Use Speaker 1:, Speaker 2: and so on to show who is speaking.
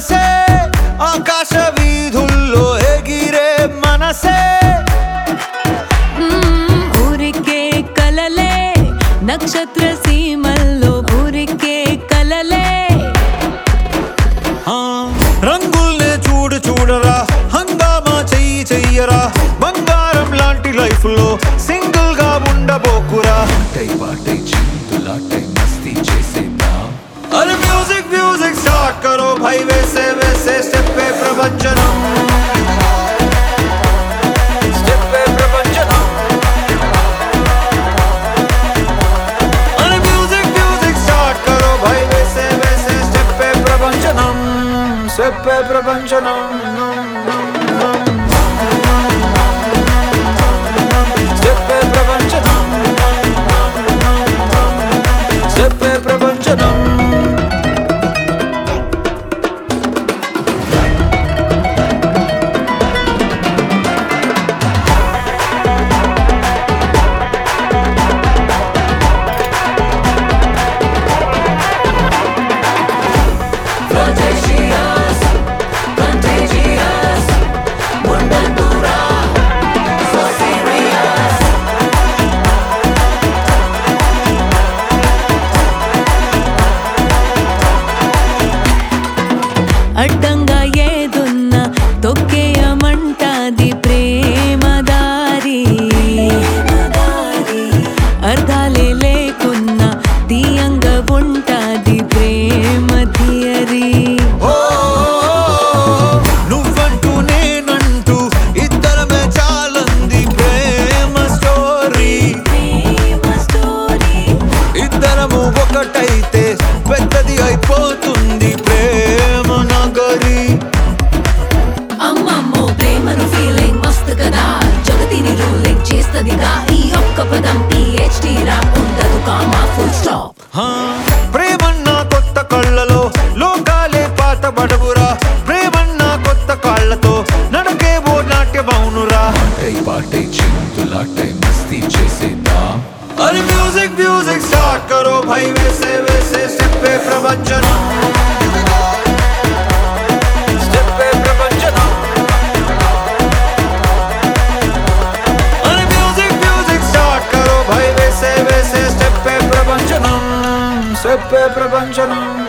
Speaker 1: మనసే ఆకాశ వీధుల్లో ఎగిరే మనసే
Speaker 2: ఊరికే కలలే నక్షత్ర సీమల్లో ఊరికే కలలే
Speaker 1: రంగుల్నే చూడరా హంగామా చెయ్యరా బంగారం లాంటి లైఫ్ లో సింగిల్ గా ఉండబోకురా పాటై చిందులాటై మస్తీ చేసేద్దాం అరే మ్యూజిక్ స్టార్ట్ కరో భాई वैसे स्टेप पे प्रवचनम अरे म्यूजिक स्टार्ट करो भाई वैसे स्टेप पे प्रवचनम स्टेप पे प्रवचनम स्टेप पे प्रवचनम स्टेप पे प्रवचनम
Speaker 2: అడ్డంగా ఏదున్నా తొక్కేయమంటాది ప్రేమ దారి అర్థాలే లేకున్నా తీయంగా ఉంటాది ప్రేమ థియరీ
Speaker 1: నువ్వంటూ నేనంటూ ఇద్దరమే చాలంది ప్రేమ స్టోరీ ఇద్దరము ఒకటైతే పెద్దది అయిపోతుంది ప్రేమ నగరి
Speaker 2: అమ్మమ్మో ప్రేమను ఫీలింగ్ మస్తు కదా జగతిని రూలింగ్ చేస్తదిగా ఈ ఒక్క పదం PhD రా ఉండదు కామా ఫుల్ స్టాప్
Speaker 1: ప్రేమన్న కొత్త కళ్ళలో లోకాలే పాత బడవురా ప్రేమన్న కొత్త కాళ్ళతో నడకేవో నాట్యమౌనురా పాటై చిందులాటై మస్తీ చేసేద్దాం अरे म्यूजिक स्टार्ट करो भाई वैसे स्टेप पे प्रवचनम स्टेप पे प्रवचनम अरे म्यूजिक स्टार्ट करो भाई वैसे स्टेप पे प्रवचनम स्टेप पे प्रवचनम